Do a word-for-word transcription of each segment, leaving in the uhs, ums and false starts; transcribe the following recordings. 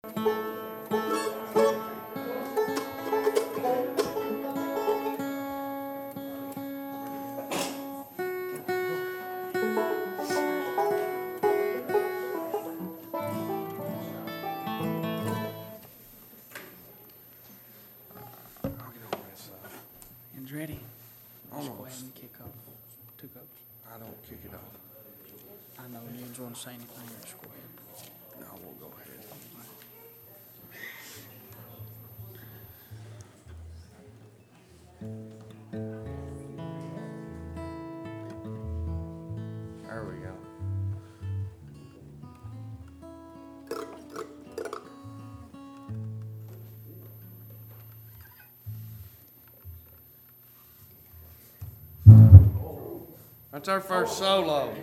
Hands ready. Just go ahead Almost. and kick off. Two cups. I don't kick it off. I know you didn't want to say anything. Just go ahead. No, we'll go ahead. There we go. That's our first solo.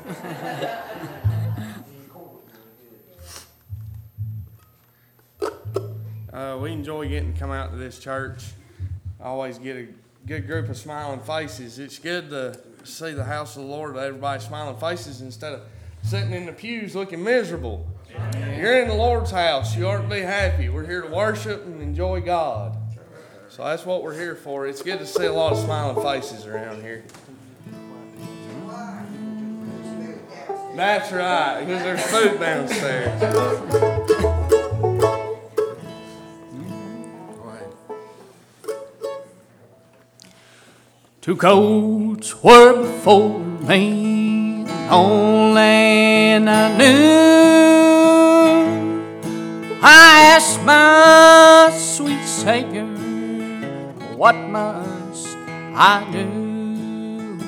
Uh, we enjoy getting to come out to this church. I always get a good group of smiling faces. It's good to see the house of the Lord, everybody smiling faces instead of sitting in the pews looking miserable. Amen. You're in the Lord's house. You ought to be happy. We're here to worship and enjoy God. So that's what we're here for. It's good to see a lot of smiling faces around here. That's right, because there's food downstairs. Two coats were before me, on land I knew. I asked my sweet Savior, what must I do?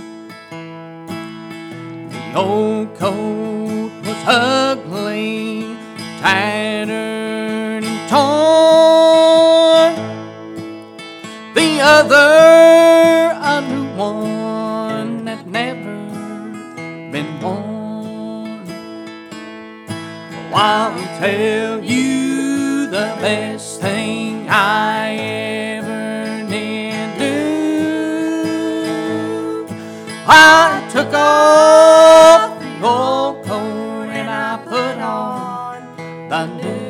The old coat was ugly, tattered and torn. The other, a new one that never been worn. Oh, I'll tell you the best thing I ever did do. I took off the old coat and I put on the new.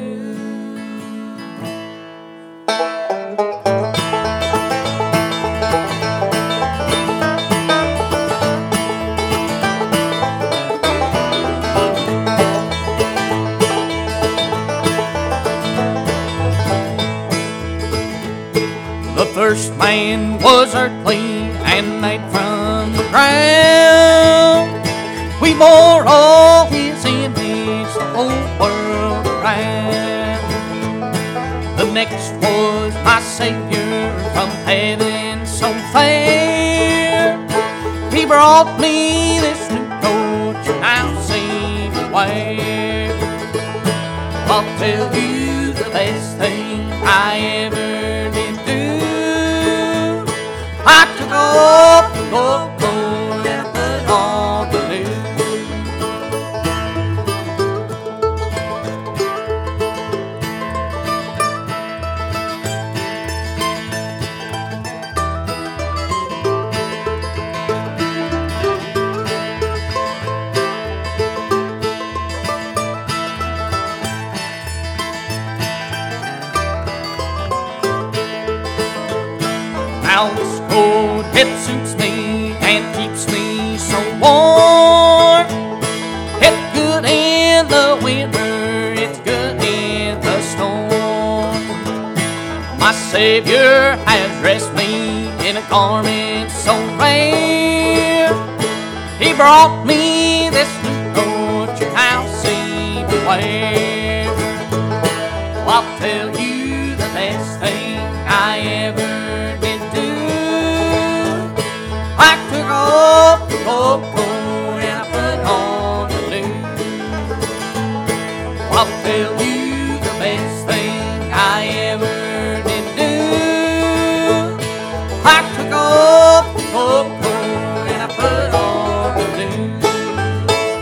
The first man was earthly and made from the ground. We bore all his image the whole world around. The next was my Savior from heaven so fair. He brought me this new coat you now see me wear. I'll tell you the best thing I ever did do. I took off the old coat and put on the new. Now this coat, it suits me and keeps me so warm. It's good in the winter, it's good in the storm. My Savior has dressed me in a garment so rare. He brought me this new coat you now see me wear. Well, I'll tell you the best thing I ever did do. I took off the old coat and I put on the new. Well, I'll tell you the best thing I ever did do. I took off the old coat and I put on the new.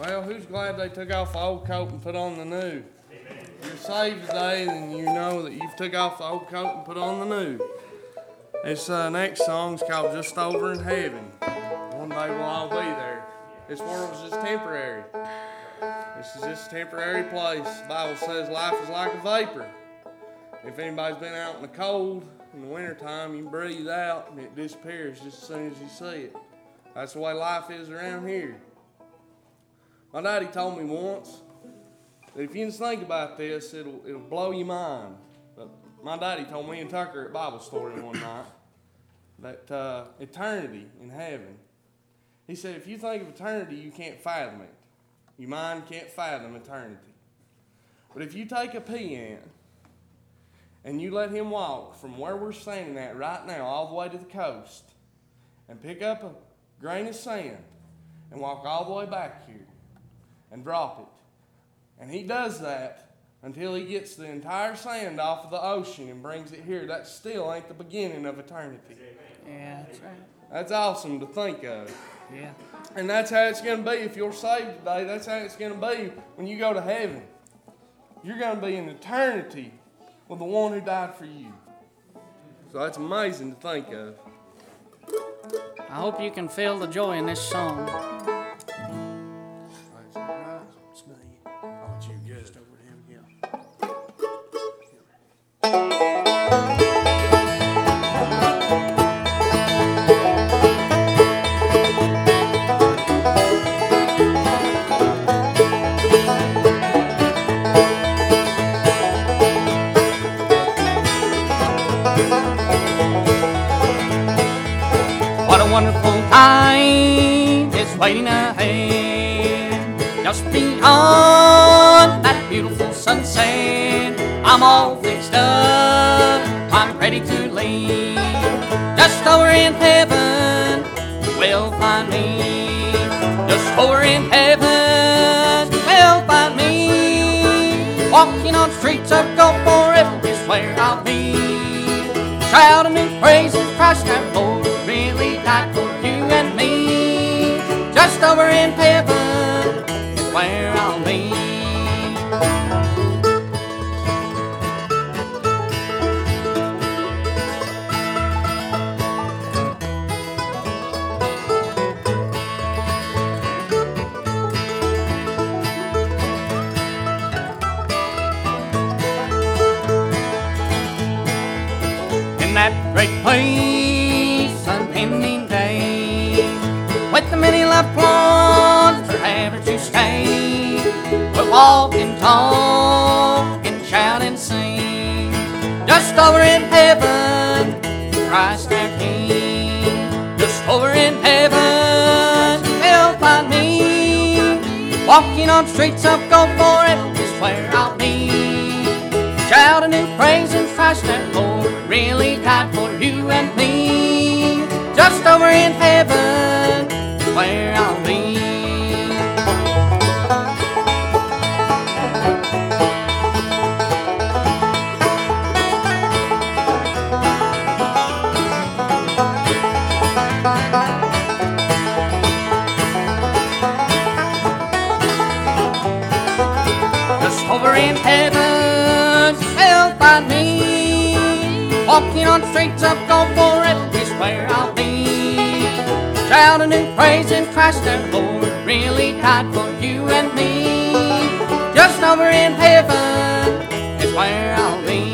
Well, who's glad they took off the old coat and put on the new? If you're saved today, then you know that you've took off the old coat and put on the new. This uh, next song's called Just Over in Heaven. One day we'll all be there. This world's just temporary. This is just a temporary place. The Bible says life is like a vapor. If anybody's been out in the cold in the wintertime, you breathe out and it disappears just as soon as you see it. That's the way life is around here. My daddy told me once that if you just think about this, it'll, it'll blow your mind. But my daddy told me and Tucker at Bible story one night that uh, eternity in heaven. He said, if you think of eternity, you can't fathom it. Your mind can't fathom eternity. But if you take a pea ant and you let him walk from where we're standing at right now all the way to the coast and pick up a grain of sand and walk all the way back here and drop it, and he does that until he gets the entire sand off of the ocean and brings it here, that still ain't the beginning of eternity. Yeah, that's right. That's awesome to think of. Yeah. And that's how it's going to be if you're saved today. That's how it's going to be when you go to heaven. You're going to be in eternity with the one who died for you. So that's amazing to think of. I hope you can feel the joy in this song. It's me. Oh, it's you. Good. Over him, yeah. What a wonderful time is waiting ahead. Just beyond that beautiful sunset, I'm all fixed up, I'm ready to leave. Just over in heaven, will find me. Just over in heaven, will find me. Walking on streets of gold forever is where I'll be. Shouting and praising Christ our Lord, really died for you and me. Just over in heaven is where I'll be. In that great place, impending day, with the many loved ones forever to stay, we'll walk and talk and shout and sing. Just over in heaven, Christ our King. Just over in heaven, you'll find me. Walking on streets of gold forever is where I'll be. Shouting and praising Christ our Lord, really died for you and me. Just over in heaven is where I'll be. Just over in heaven, you'll find me. Walking on streets of gold forever is where I'll be. Shouting and praising Christ our Lord, really died for you and me. Just over in heaven is where I'll be.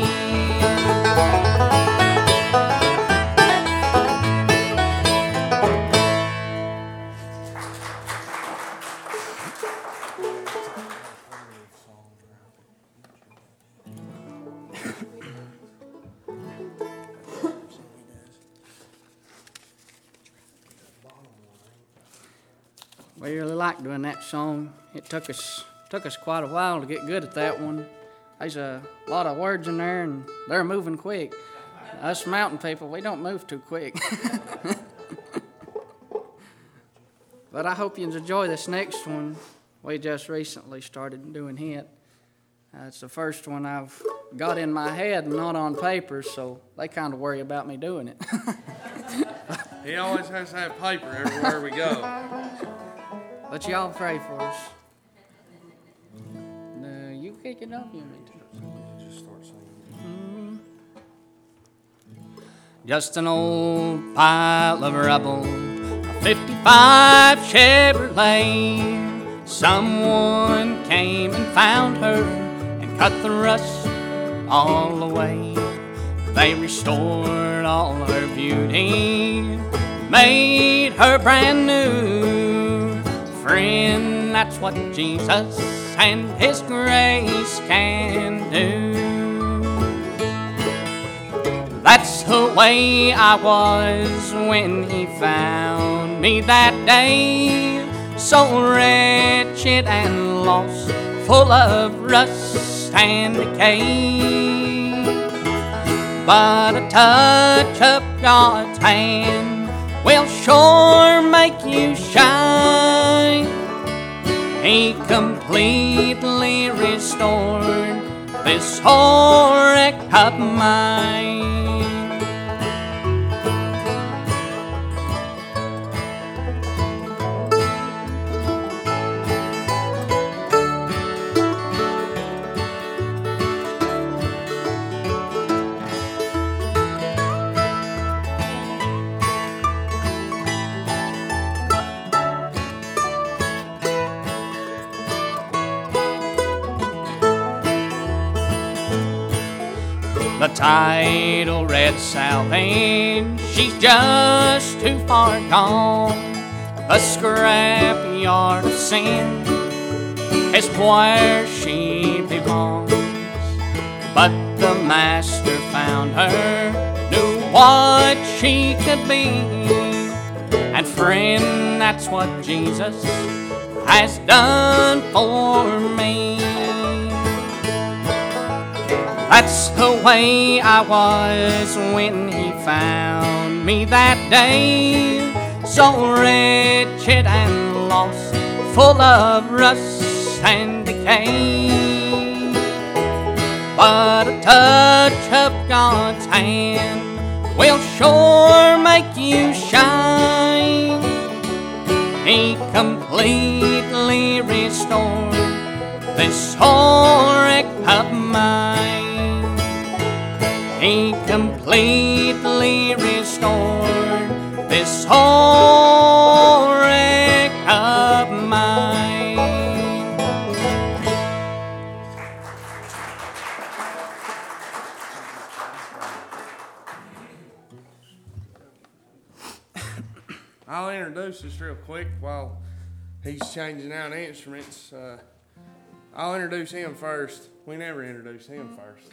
We really like doing that song. It took us took us quite a while to get good at that one. There's a lot of words in there, and they're moving quick. Us mountain people, we don't move too quick. But I hope you enjoy this next one. We just recently started doing it. Uh, it's the first one I've got in my head and not on paper, so they kind of worry about me doing it. He always has to have paper everywhere we go. But y'all pray for us. pick it up, you want me to? Just start singing. Just an old pile of rubble, a fifty-five Chevrolet. Someone came and found her and cut the rust all away. They restored all her beauty, made her brand new. Friend, that's what Jesus and His grace can do. That's the way I was when He found me that day, so wretched and lost, full of rust and decay. But a touch of God's hand will sure make you shine. He completely restored this whole wreck of mine. The title read Salvation, she's just too far gone. A scrapyard of sin is where she belongs. But the Master found her, knew what she could be. And friend, that's what Jesus has done for me. That's the way I was when He found me that day, so wretched and lost, full of rust and decay. But a touch of God's hand will sure make you shine. He completely restored this whole wreck of mine. He completely restored this whole wreck of mine. I'll introduce this real quick while he's changing out instruments. Uh, I'll introduce him first. We never introduce him first.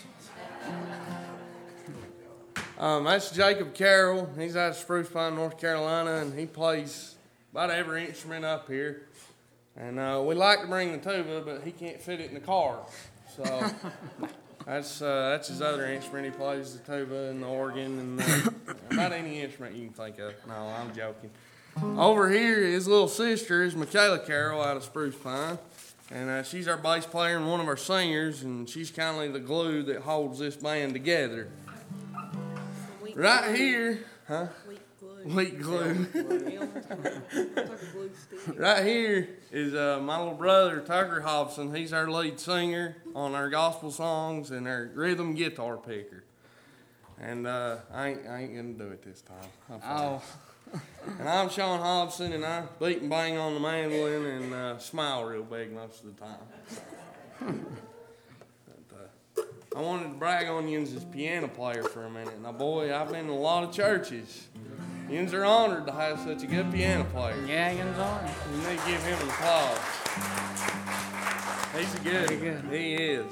Um, that's Jacob Carroll. He's out of Spruce Pine, North Carolina, and he plays about every instrument up here. And uh, we like to bring the tuba, but he can't fit it in the car. So that's uh, that's his other instrument. He plays the tuba and the organ and uh, about any instrument you can think of. No, I'm joking. Over here, his little sister is Michaela Carroll out of Spruce Pine. And uh, she's our bass player and one of our singers, and she's kind of the glue that holds this band together. Weak Right glue. here, huh? Weak glue. Weak glue. glue stick. Right here is uh, my little brother, Tucker Hobson. He's our lead singer on our gospel songs and our rhythm guitar picker. And uh, I, ain't, I ain't going to do it this time. I'm Oh, And I'm Sean Hobson, and I beat and bang on the mandolin and uh, smile real big most of the time. But, uh, I wanted to brag on you as his piano player for a minute. Now, boy, I've been in a lot of churches. Yins are honored to have such a good piano player. yeah, yins are. You need to give him an applause. He's a good, Very good. He is.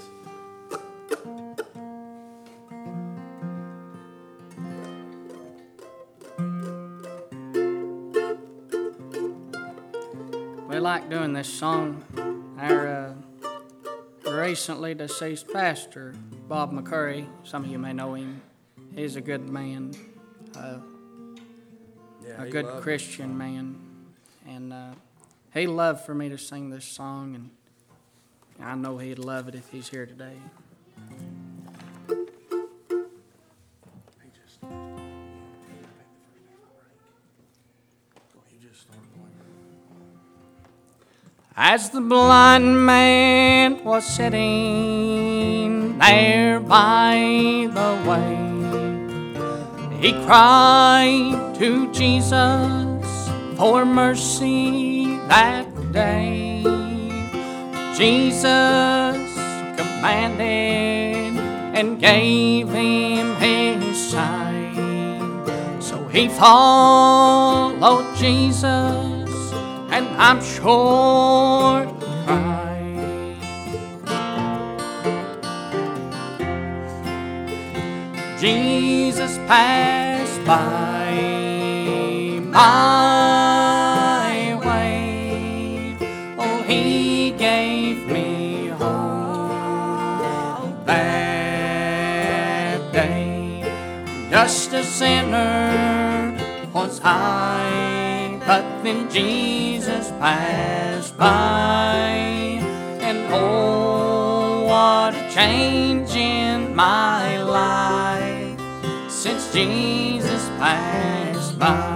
We like doing this song. Our uh, recently deceased pastor, Bob McCurry, some of you may know him. He's a good man, uh, Yeah, a he good loved it. Christian man. And uh, he loved for me to sing this song, and I know he'd love it if he's here today. He just, he just started playing. As the blind man was sitting there by the way, he cried to Jesus for mercy that day. Jesus commanded and gave him his sight. So he followed Jesus, and I'm sure he cried. Jesus passed by my way. Oh, he gave me hope that day. Just a sinner was I, but then Jesus passed by, and oh, what a change in my life since Jesus passed by.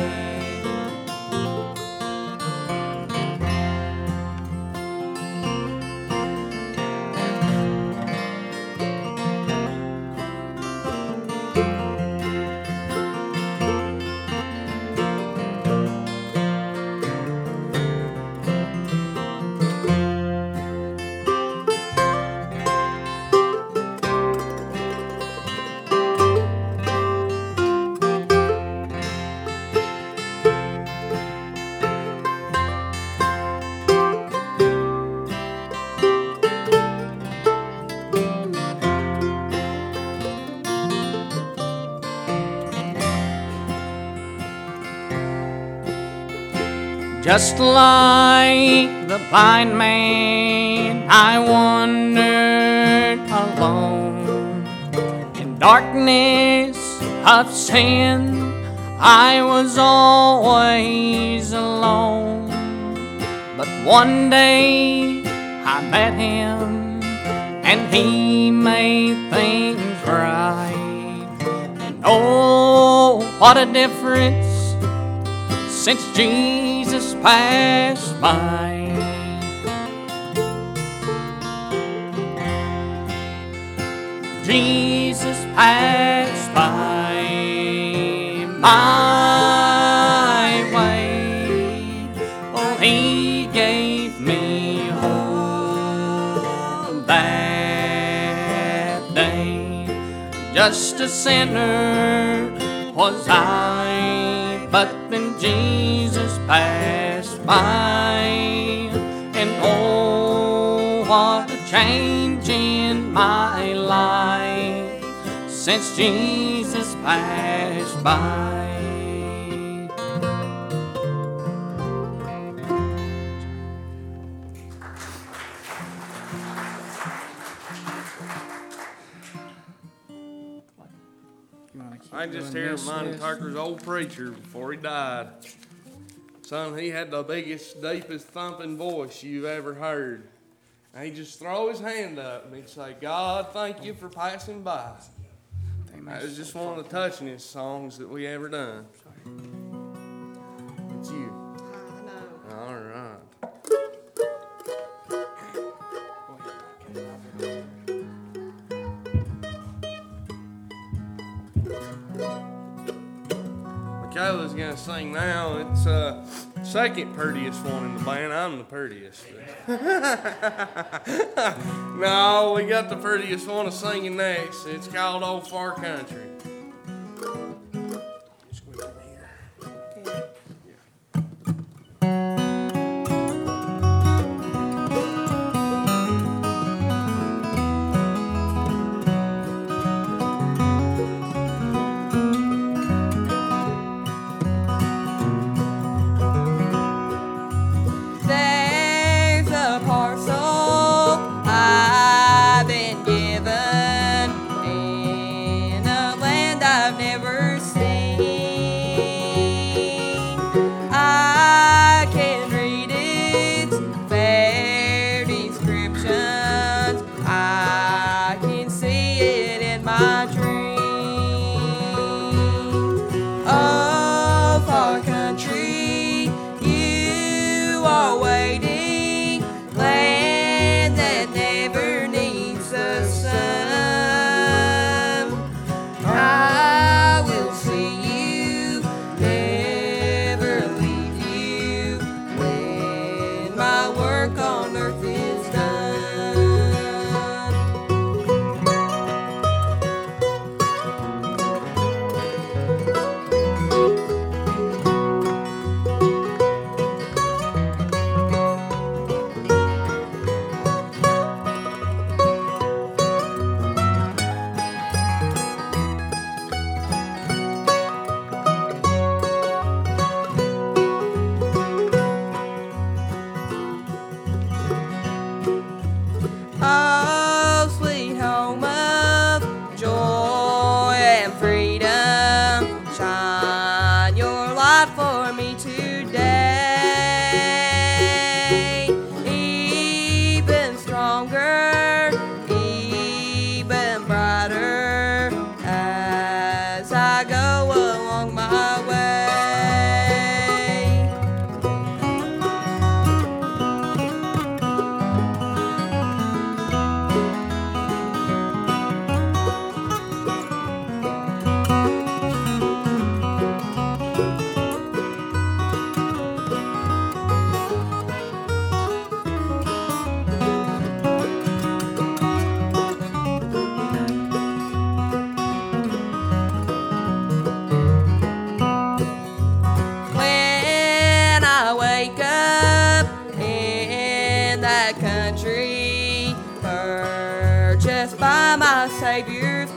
Just like the blind man, I wandered alone. In darkness of sin, I was always alone. But one day I met him, and he made things right. And oh, what a difference since Jesus passed by. Jesus passed by my way. Oh, he gave me hope that day. Just a sinner was I, but then Jesus passed by, and oh, what a change in my life since Jesus passed by. I just hear Monty Tucker's old preacher before he died. Son, he had the biggest, deepest thumping voice you've ever heard. And he'd just throw his hand up and he'd say, God, thank you for passing by. That was just one of the touchingest songs that we ever done. It's you. I know. All right. Michaela's gonna sing now. It's uh second prettiest one in the band. I'm the prettiest. No, we got the prettiest one singing next. It's called Old Far Country. There's a parcel I've been given in a land purchased by my Savior's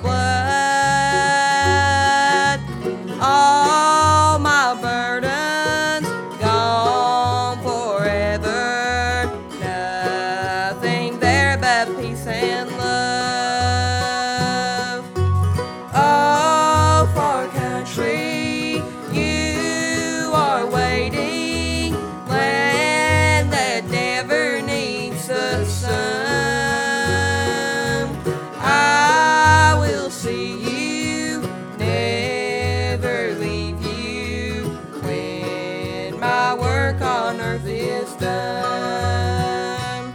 blood. All my burdens gone forever. Nothing there but peace and love. Oh, far country, you are waiting, land that never needs the sun. I will see you, never leave you, when my work on earth is done.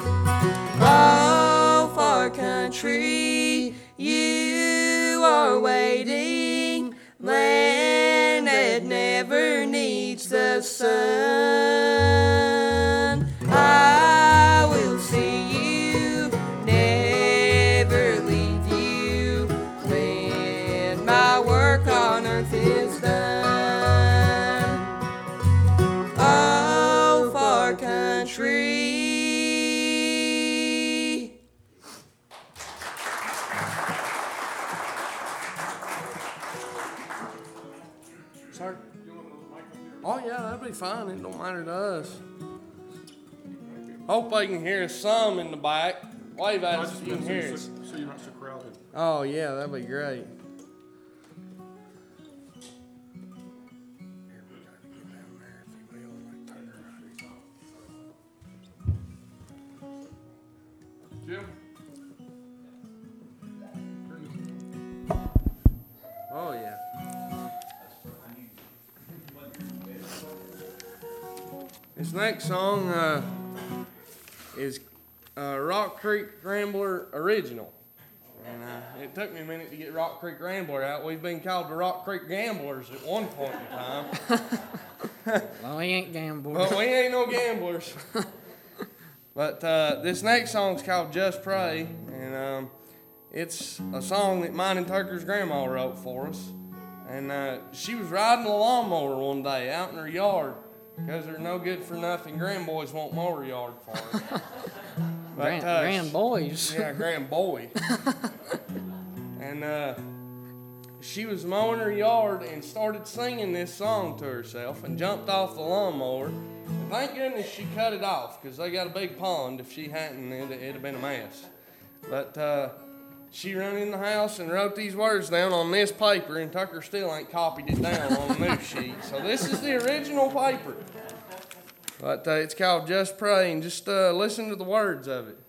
Oh, far country, you are waiting, land that never needs the sun. I will see you, never leave you, when my work on earth is done. Oh, far country. Sir? Oh, yeah, that'd be fine. It don't matter to us. Hope they can hear us some in the back. Wave at us if you can hear us. So you're not so crowded. Oh, yeah, that'd be great. Jim? Oh, yeah. This next song uh, is uh, Rock Creek Rambler original. And uh, it took me a minute to get Rock Creek Rambler out. We've been called the Rock Creek Gamblers at one point in time. Well, we ain't gamblers. But we ain't no gamblers. But uh, this next song's called Just Pray. And um, it's a song that mine and Tucker's grandma wrote for us. And uh, she was riding a lawnmower one day out in her yard. Because they're no good for nothing. Grandboys won't mow her yard for her. But, Grand, uh, grand boys. Yeah, grand boy. And uh, she was mowing her yard and started singing this song to herself and jumped off the lawnmower. And thank goodness she cut it off because they got a big pond. If she hadn't, it'd, it'd have been a mess. But uh, she ran in the house and wrote these words down on this paper, and Tucker still ain't copied it down on a new sheet. So this is the original paper. But uh, it's called Just Pray, and just uh, listen to the words of it.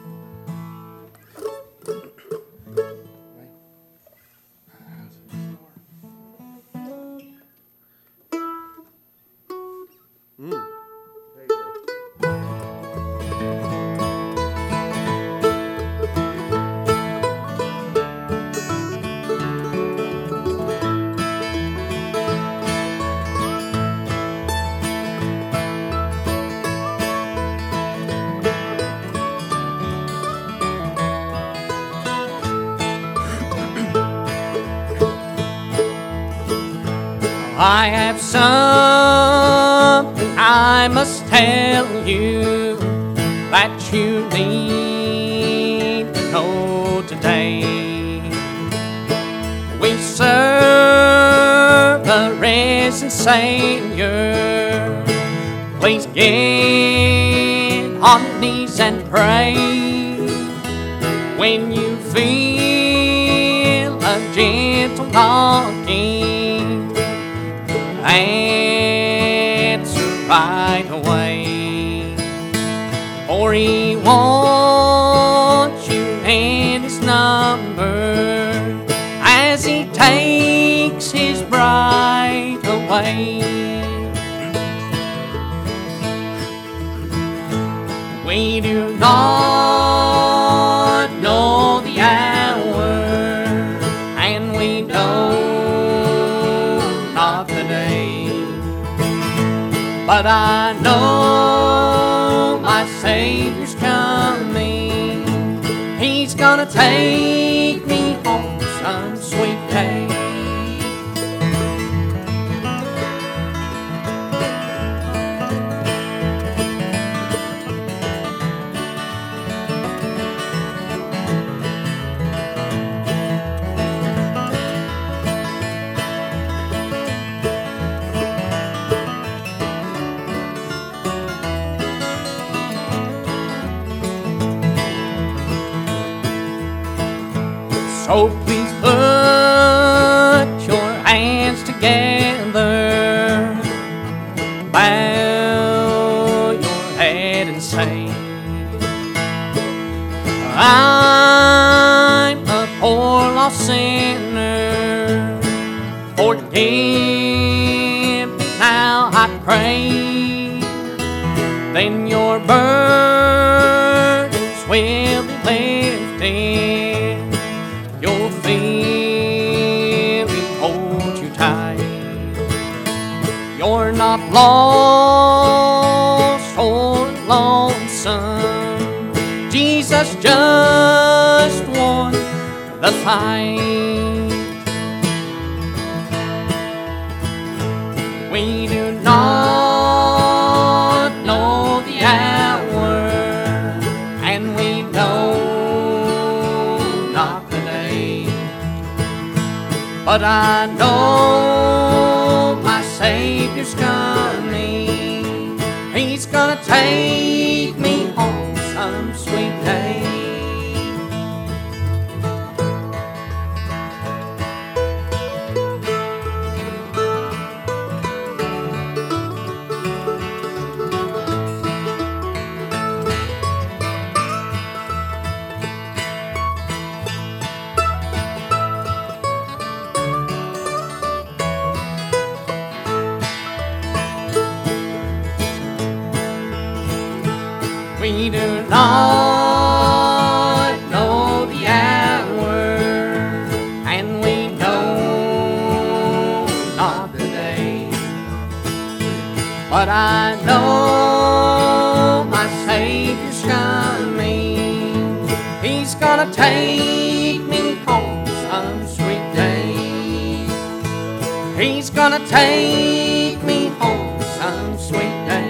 Mm. There you go. I have something I must tell you that you need to know today. We serve a risen Savior. Please get on your knees and pray. When you feel a gentle knocking, answer right away, for He wants you and His number as He takes His bride away. We do not know the hour, and we know not the day, but I know my Savior's coming. He's gonna take me home some sweet day. So please put your hands together, bow your head and say, I'm a poor lost sinner, forgive me now I pray, then your burdens will be lifted, your feeling hold you tight. You're not lost or lonesome, Jesus just won the fight. We do not know the hour, and we know not the day, but I know my Savior's coming. He's gonna take me home some sweet day. We do not know the hour, and we know not the day, but I know my Savior's coming. He's gonna take me home some sweet day. He's gonna take me home some sweet day.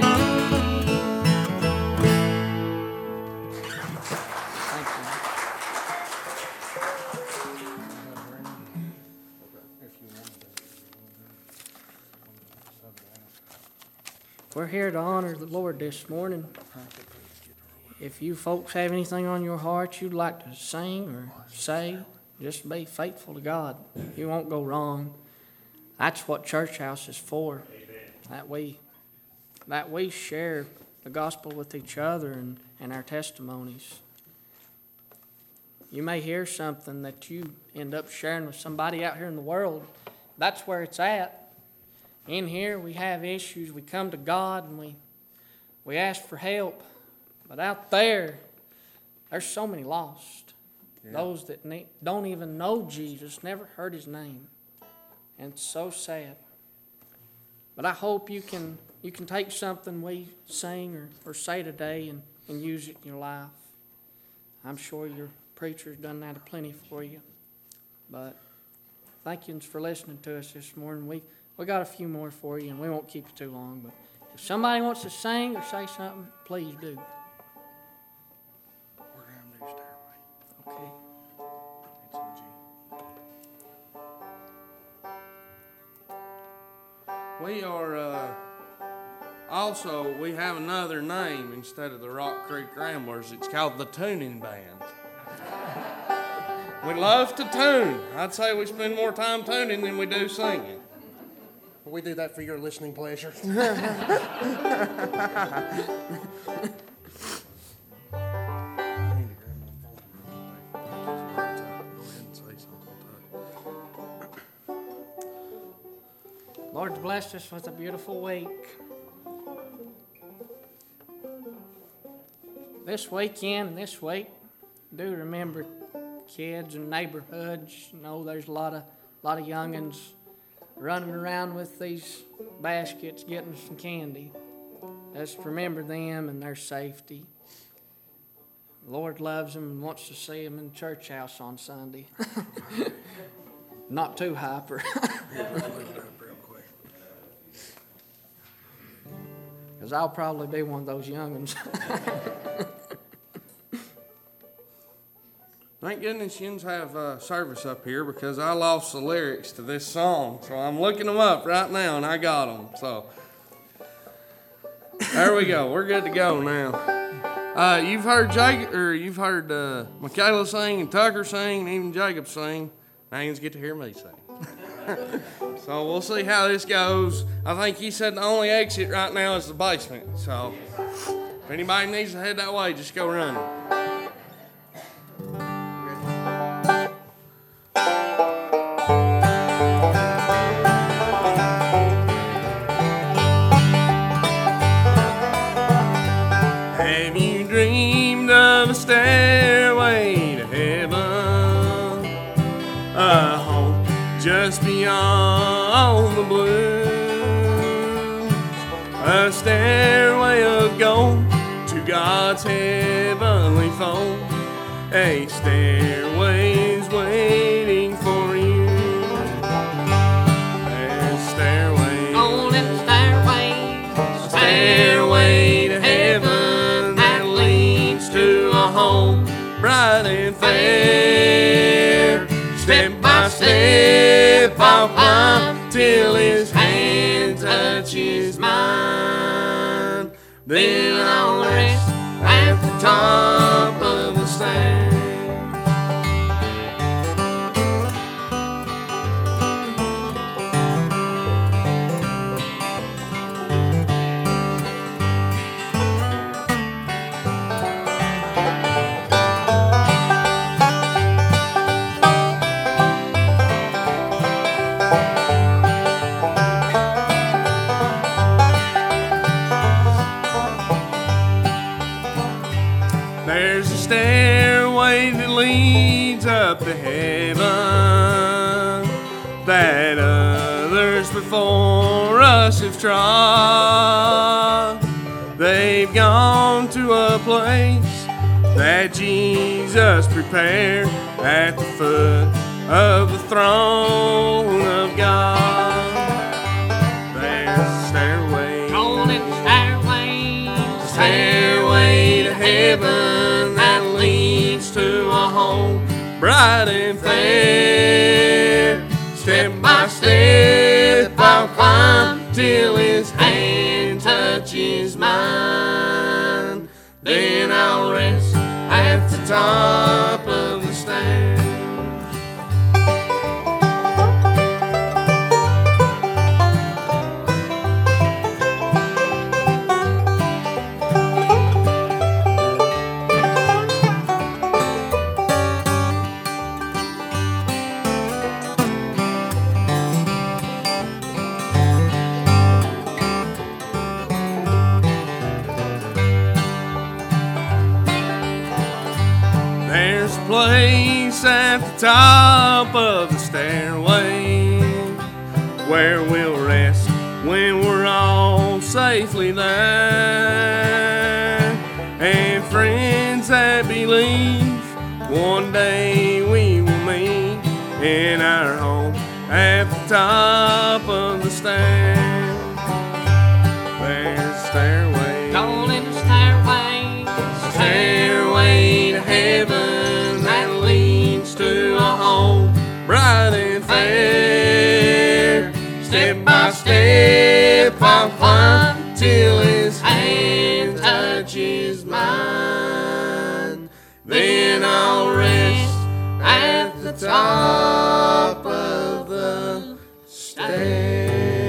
We're here to honor the Lord this morning. If you folks have anything on your heart you'd like to sing or say, just be faithful to God. You won't go wrong. That's what Church House is for. That we, that we share the gospel with each other and, and our testimonies. You may hear something that you end up sharing with somebody out here in the world. That's where it's at. In here, we have issues. We come to God and we we ask for help. But out there, there's so many lost. Yeah. Those that ne- don't even know Jesus, never heard His name. And it's so sad. But I hope you can you can take something we sing or, or say today and, and use it in your life. I'm sure your preacher's done that plenty for you. But thank you for listening to us this morning. We We got a few more for you, and we won't keep you too long. But if somebody wants to sing or say something, please do. We're going to do Stairway. Okay. It's in G. We are, uh, also, we have another name instead of the Rock Creek Ramblers. It's called the Tuning Band. We love to tune. I'd say we spend more time tuning than we do singing. We do that for your listening pleasure. Lord's blessed us with a beautiful week. This weekend and this week, do remember kids and neighborhoods. You know, there's a lot of, lot of youngins running around with these baskets getting some candy. Just remember them and their safety. The Lord loves them and wants to see them in the church house on Sunday. Not too hyper. Because I'll probably be one of those young'uns. Thank goodness you have uh, service up here because I lost the lyrics to this song. So I'm looking them up right now and I got them. So there we go. We're good to go now. Uh, you've heard Jacob, or you've heard uh, Michaela sing and Tucker sing and even Jacob sing. Now you get to hear me sing. So we'll see how this goes. I think he said the only exit right now is the basement. So if anybody needs to head that way, just go running. Have you dreamed of a stairway to heaven? A home just beyond the blue. A stairway of gold to God's heavenly fold. A stairway's waiting for you. A stairway, Golden stairway, stairway to heaven that leads to a home bright and fair. Step by step I'll climb till His hand touches mine. Then I'll rest at the top of the stairs. There's a stairway that leads up to heaven that others before us have trod. They've gone to a place that Jesus prepared at the foot of the throne of God. There's a stairway, golden stairway, stairway to heaven that leads to a home bright and fair. Step by step I'll climb till His hand touches mine. Then I'll rest at the top of the stairs. There's a place at the top of the stairway where we'll rest when we're all safely there. And friends that believe one day we will meet in our home at the top of the stairs. There's a stairway, golden stairway, stairway to heaven that leads to a home bright and fair. Step by step I'll climb till His hand touches mine. Then I'll rest at the top of the stairs.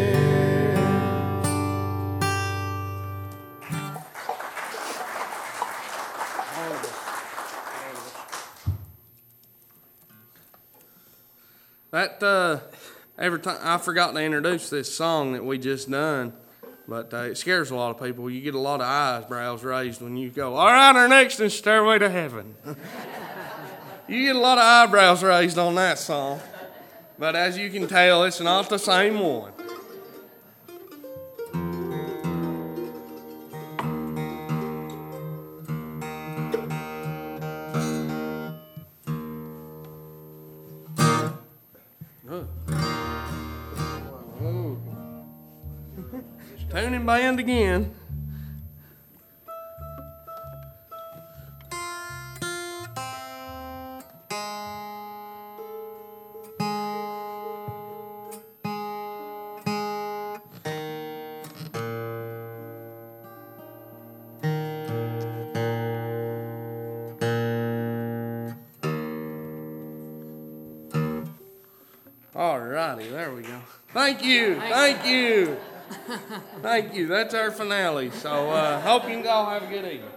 That uh, every time I forgot to introduce this song that we just done, but uh, it scares a lot of people. You get a lot of eyebrows raised when you go, all right, our next is Stairway to Heaven. You get a lot of eyebrows raised on that song, but as you can tell, it's not the same one. Tuning band again. All righty, there we go. Thank you, thank you. Thank you, that's our finale. So uh, hope you all have a good evening.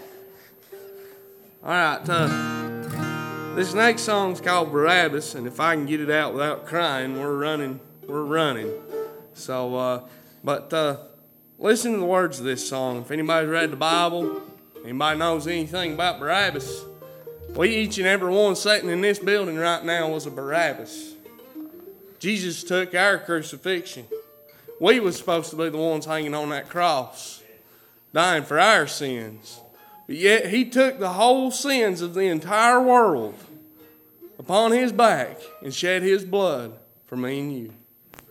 All right, uh, this next song's called Barabbas, and if I can get it out without crying, we're running, we're running. So, uh, but uh, listen to the words of this song. If anybody's read the Bible, anybody knows anything about Barabbas, we each and every one sitting in this building right now was a Barabbas. Jesus took our crucifixion. We was supposed to be the ones hanging on that cross, dying for our sins. But yet he took the whole sins of the entire world upon his back and shed his blood for me and you.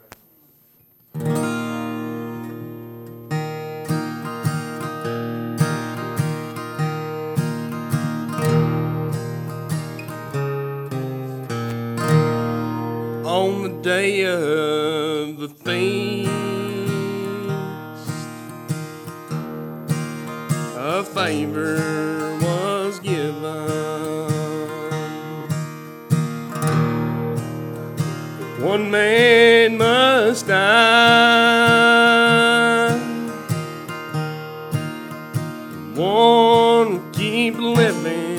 On the day of the feast, a favor was given. One man must die, one will keep living.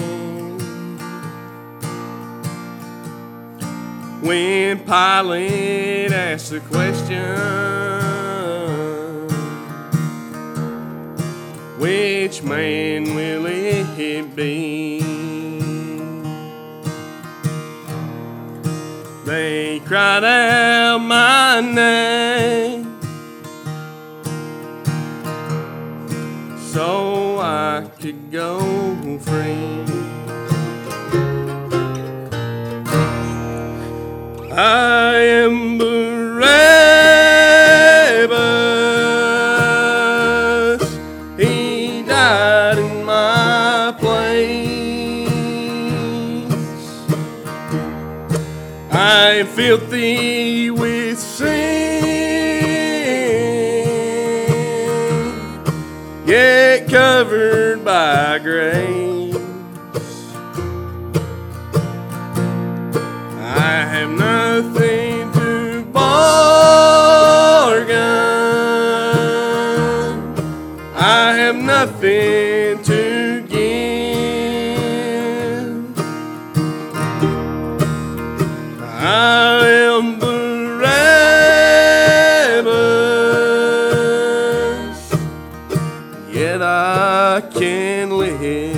When Pilate asked the question, which man will it be? They cried out my name, so I could go free. I am Barabbas, he died in my place. I am filthy with sin, yet covered by grace. I have nothing to bargain, I have nothing to give. I am Barabbas, yet I can live.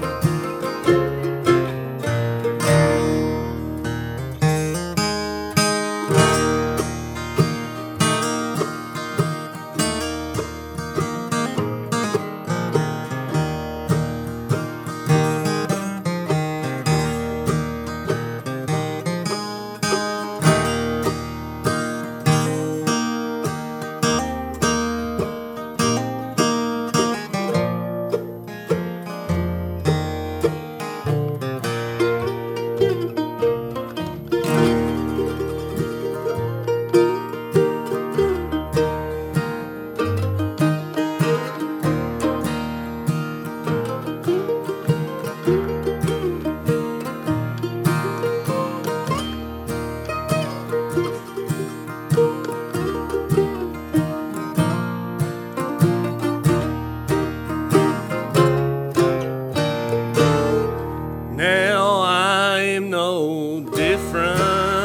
Now I am no different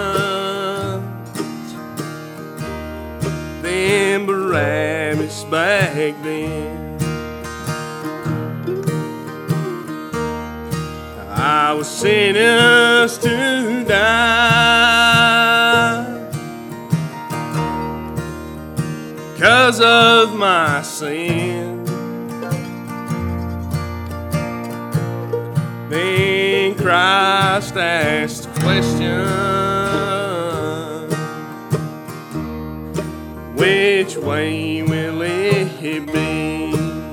than Barabbas back then. I was sentenced to die 'cause of my sin. Then Christ asked the question, which way will it be?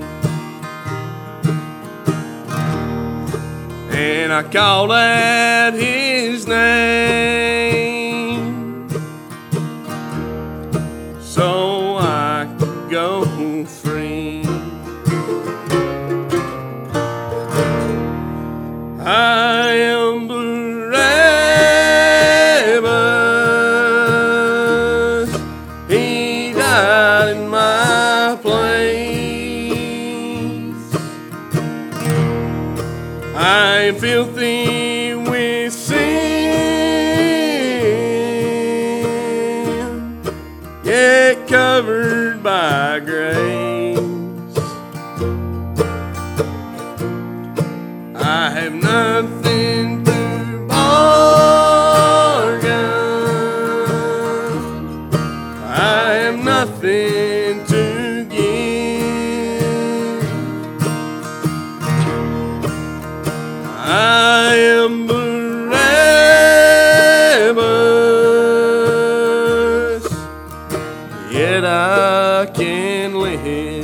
And I called out his name, so I could go free. I am Barabbas, and filthy with sin, yet covered by grace. I have nothing to bargain. I have nothing to give. I am Barabbas, yet I can live.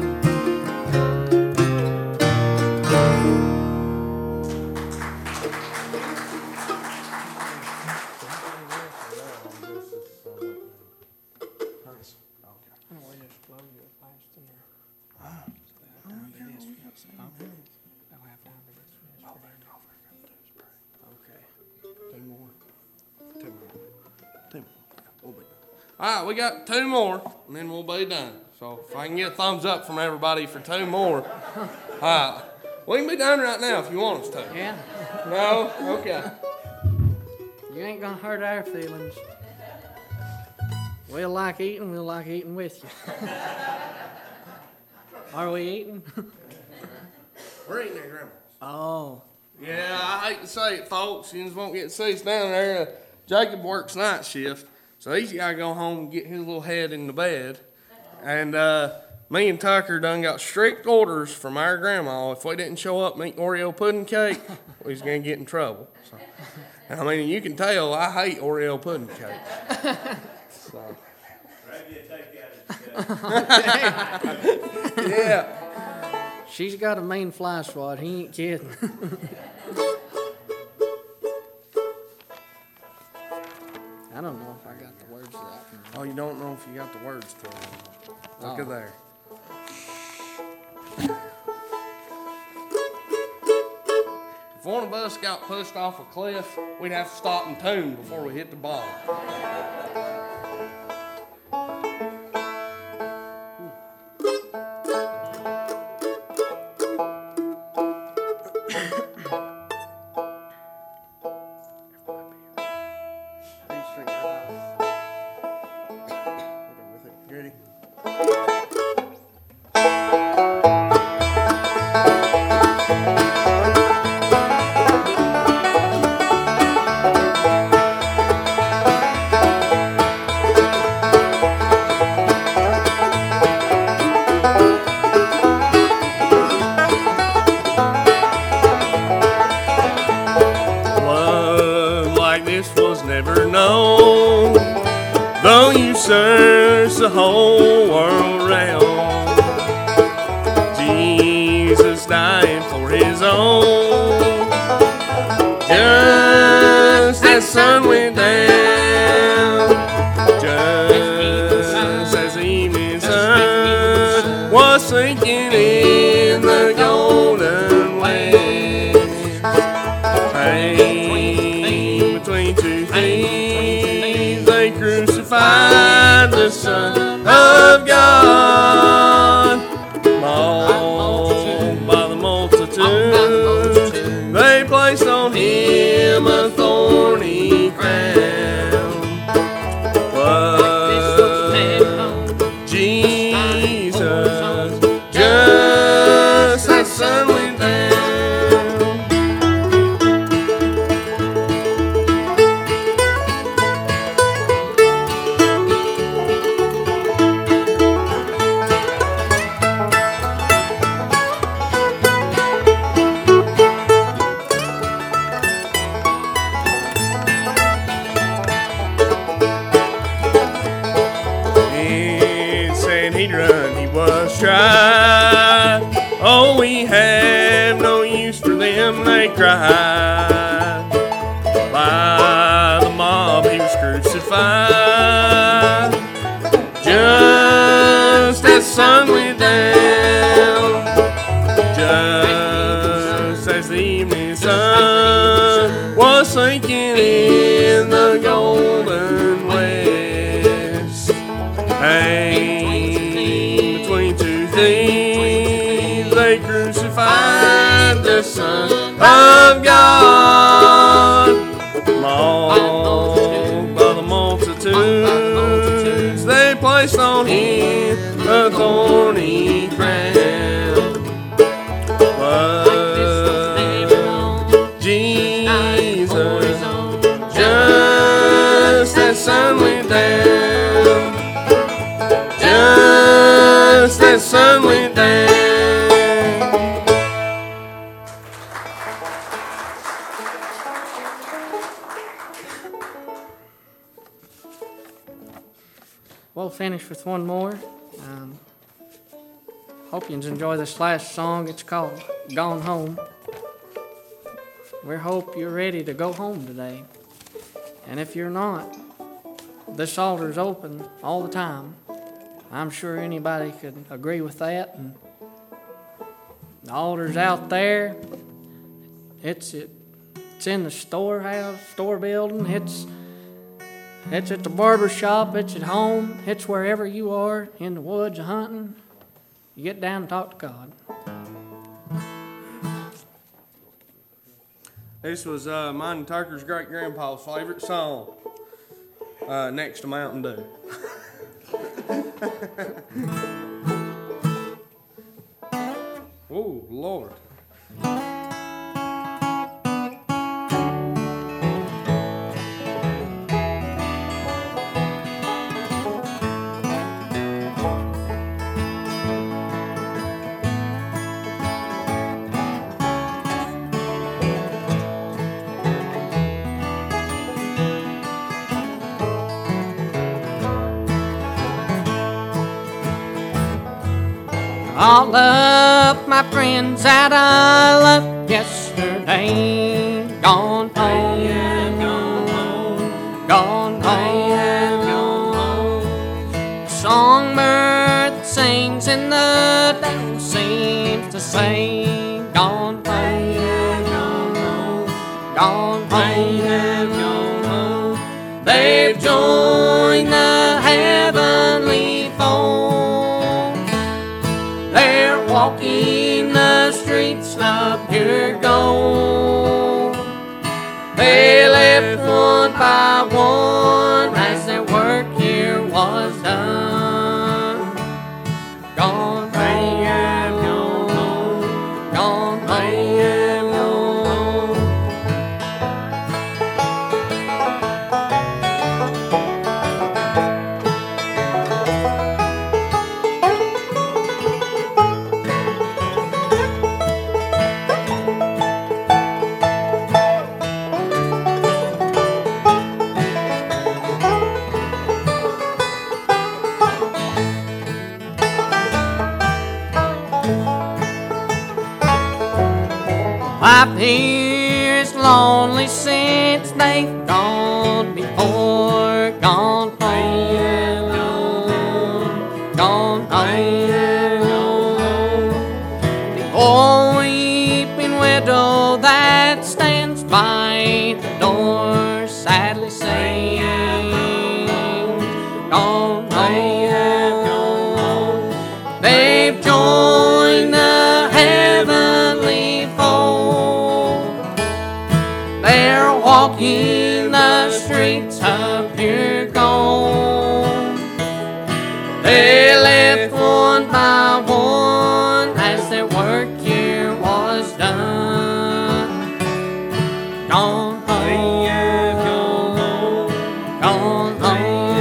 All right, we got two more, and then we'll be done. So if I can get a thumbs up from everybody for two more, all right. We can be done right now if you want us to. Yeah, No? Okay. you ain't gonna hurt our feelings. We'll like eating, we'll like eating with you. Are we eating? We're eating at Grandma's. Oh, Yeah, I hate to say it, folks. You just won't get to see us down there. Uh, Jacob works night shift, so he's got to go home and get his little head in the bed. And uh, me and Tucker done got strict orders from our grandma. If we didn't show up and eat Oreo pudding cake, we was going to get in trouble. So, and I mean, you can tell I hate Oreo pudding cake. So. Yeah. she's got a mean fly swat. He ain't kidding. I don't know if I got the words to that one. Oh, you don't know if you got the words to it. Look Oh. at there. If one of us got pushed off a cliff, we'd have to stop and tune before we hit the bottom. Ready? Love like this was never known, though you search the whole world round. Jesus dying for his own, just as sun went down, just as the evening sun was sinking in the golden west. Hang between two thieves, they crucified the Son of God. Mauled by the multitude, they placed on him a thorny crown. But Jesus, just as sun went down. In Sanhedrin he was tried. Oh, we have no use for them, they cried. By the mob he was crucified, just as sun went down, just as the evening sun was sinking in the golden west. Hang between two thieves, they crucified the precious Son of God. Long by the multitudes, they placed on him a thorny crown. But Jesus, just as sun went down, just as sun went down. We'll finish with one more. Um, hope you enjoy this last song. It's called Gone Home. We hope you're ready to go home today. And if you're not, this altar's open all the time. I'm sure anybody could agree with that. And the altar's out there. It's it, it's in the storehouse, store building. It's It's at the barber shop, it's at home, it's wherever you are, in the woods, hunting. You get down and talk to God. This was uh, mine and Tucker's great grandpa's favorite song, uh, next to Mountain Dew. Oh, Lord. All up my friends that I loved yesterday, gone home, gone home, gone home. Songbird that sings in the dell seems to say, gone home, gone home, gone home. They've joined the heavenly fold. They're walking the streets of pure gold. They left one by one as their work here was done. Gone home, gone home, gone home, gone. Life here is lonely since they've gone before. Gone home, gone home. The old weeping widow that stands by the door sadly saying, gone home. They've joined the heavenly fold. They're walking the streets of pure gold. They left one by one as their work here was done. Gone home, gone home, gone home.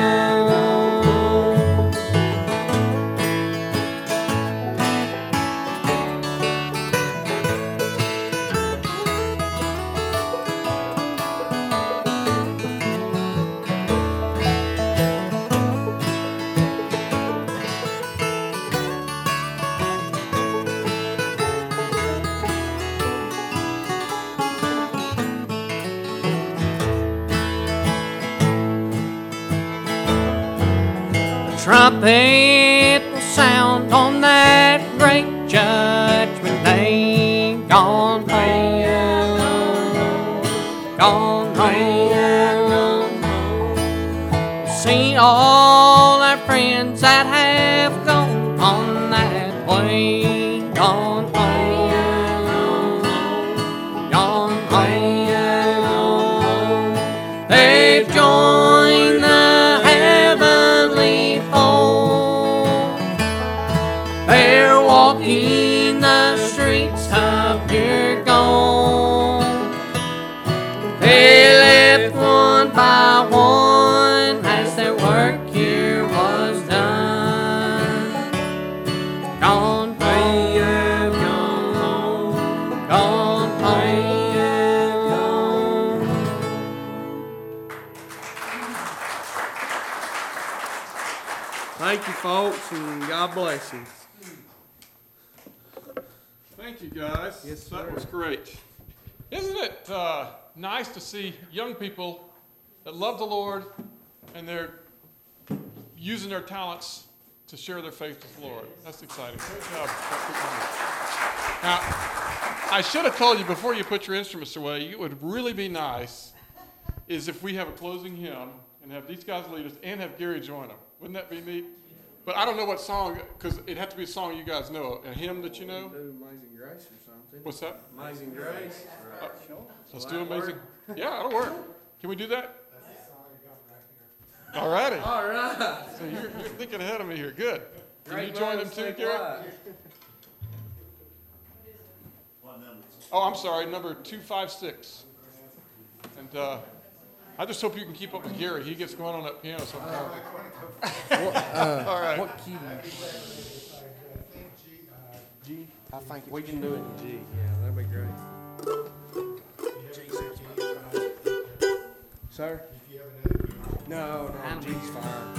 Trumpet will sound on that great judgment day. Gone home, gone home. See all our friends that have gone on that way. Gone home, they've joined the heavenly fold. They're walking the streets of pure gold. They left one by one as their work here was done. Gone home, gone home, gone home. Thank you, folks, and God bless you. Thank you, guys. Yes, That sir. was great. Isn't it uh, nice to see young people that love the Lord and they're using their talents to share their faith with the Lord? That's exciting. Great job. Now, I should have told you before you put your instruments away, it would really be nice is if we have a closing hymn and have these guys lead us and have Gary join them. Wouldn't that be neat? But I don't know what song, because it had to be a song you guys know, a hymn that you know. Do Amazing Grace or something. What's that? Amazing Grace. Uh, let's do Amazing. Yeah, that'll work. Can we do that? All righty. All right. So you're, you're thinking ahead of me here. Good. Can Great you join them minds too, think Gary? alike. Oh, I'm sorry, number two five six. And uh, I just hope you can keep up with Gary. He gets going on that piano sometimes. All right. What key? G. I think we can do it in G. Yeah, that'd be great. Sir? No, no, G's fine.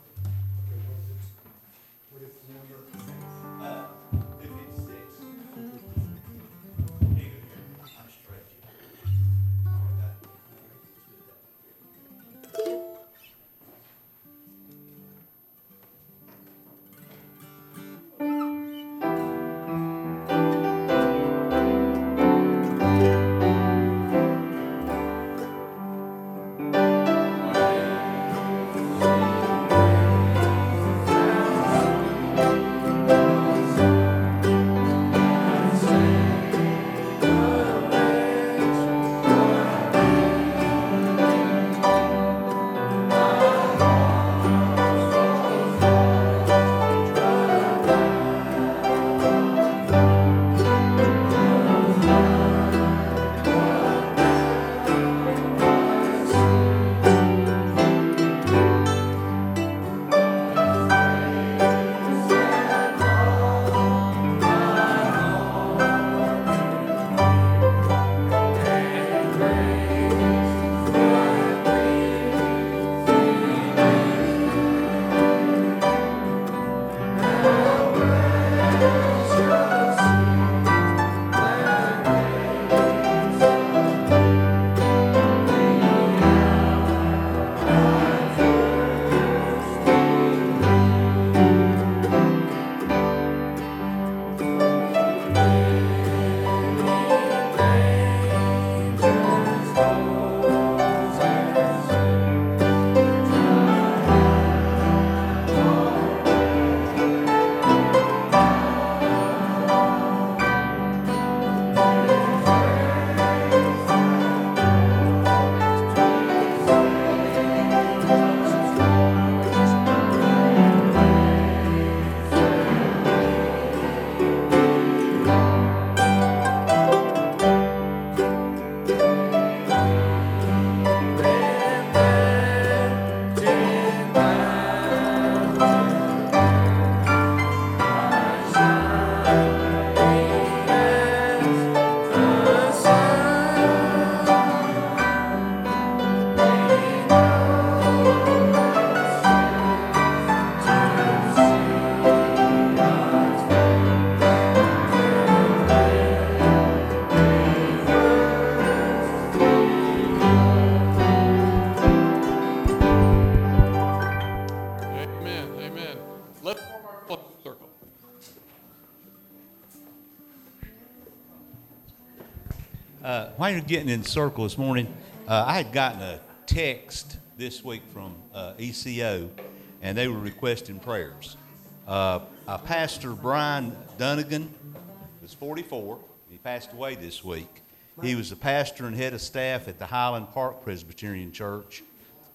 Uh, while you're getting in the circle this morning, uh, I had gotten a text this week from uh, E C O, and they were requesting prayers. Uh, uh, Pastor Brian Dunnigan was forty-four. He passed away this week. He was the pastor and head of staff at the Highland Park Presbyterian Church.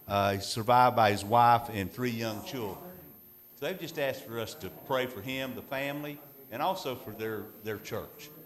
Uh, he's survived by his wife and three young children. So they've just asked for us to pray for him, the family, and also for their, their church.